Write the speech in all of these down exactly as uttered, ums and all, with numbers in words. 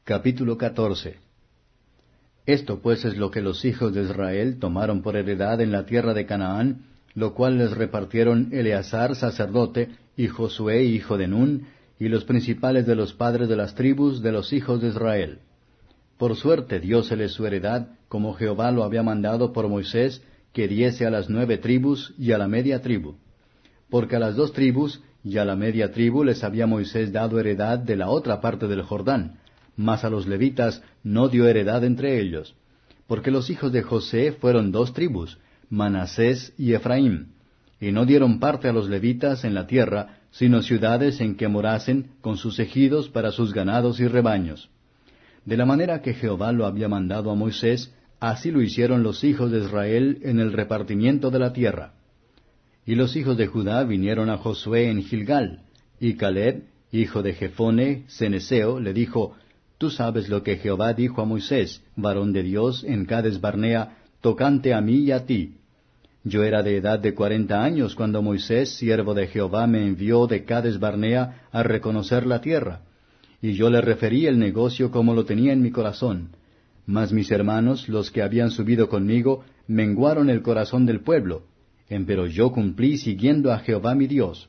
Capítulo catorce. Esto pues es lo que los hijos de Israel tomaron por heredad en la tierra de Canaán, lo cual les repartieron Eleazar sacerdote, y Josué hijo de Nun, y los principales de los padres de las tribus de los hijos de Israel. Por suerte dióseles su heredad, como Jehová lo había mandado por Moisés, que diese a las nueve tribus y a la media tribu. Porque a las dos tribus y a la media tribu les había Moisés dado heredad de la otra parte del Jordán, mas a los levitas no dio heredad entre ellos. Porque los hijos de José fueron dos tribus, Manasés y Ephraim, y no dieron parte a los levitas en la tierra, sino ciudades en que morasen con sus ejidos para sus ganados y rebaños. De la manera que Jehová lo había mandado a Moisés, así lo hicieron los hijos de Israel en el repartimiento de la tierra. Y los hijos de Judá vinieron a Josué en Gilgal, y Caleb, hijo de Jefone, ceneseo, le dijo, Tú sabes lo que Jehová dijo a Moisés, varón de Dios, en Cades Barnea, tocante a mí y a ti. Yo era de edad de cuarenta años cuando Moisés, siervo de Jehová, me envió de Cades Barnea a reconocer la tierra. Y yo le referí el negocio como lo tenía en mi corazón. Mas mis hermanos, los que habían subido conmigo, menguaron el corazón del pueblo. Empero yo cumplí siguiendo a Jehová mi Dios.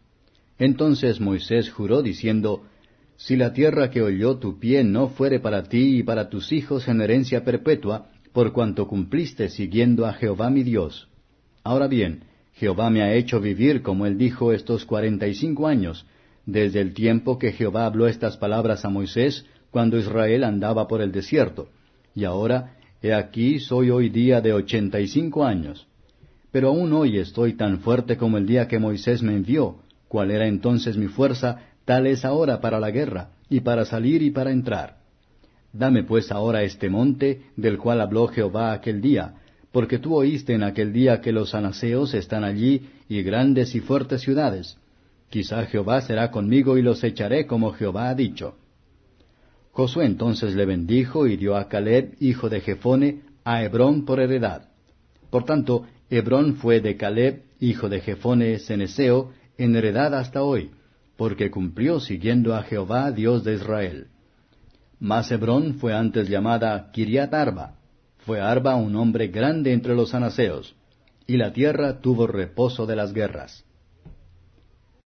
Entonces Moisés juró diciendo, Si la tierra que oyó tu pie no fuere para ti y para tus hijos en herencia perpetua, por cuanto cumpliste siguiendo a Jehová mi Dios. Ahora bien, Jehová me ha hecho vivir, como él dijo, estos cuarenta y cinco años, desde el tiempo que Jehová habló estas palabras a Moisés, cuando Israel andaba por el desierto. Y ahora, he aquí, soy hoy día de ochenta y cinco años. Pero aún hoy estoy tan fuerte como el día que Moisés me envió, cual era entonces mi fuerza, tal es ahora para la guerra, y para salir y para entrar. Dame pues ahora este monte, del cual habló Jehová aquel día, porque tú oíste en aquel día que los anaseos están allí, y grandes y fuertes ciudades. Quizá Jehová será conmigo y los echaré como Jehová ha dicho. Josué entonces le bendijo y dio a Caleb, hijo de Jefone, a Hebrón por heredad. Por tanto, Hebrón fue de Caleb, hijo de Jefone ceneseo, en heredad hasta hoy, porque cumplió siguiendo a Jehová, Dios de Israel. Mas Hebrón fue antes llamada Kiriat Arba. Fue Arba un hombre grande entre los anaseos, y la tierra tuvo reposo de las guerras.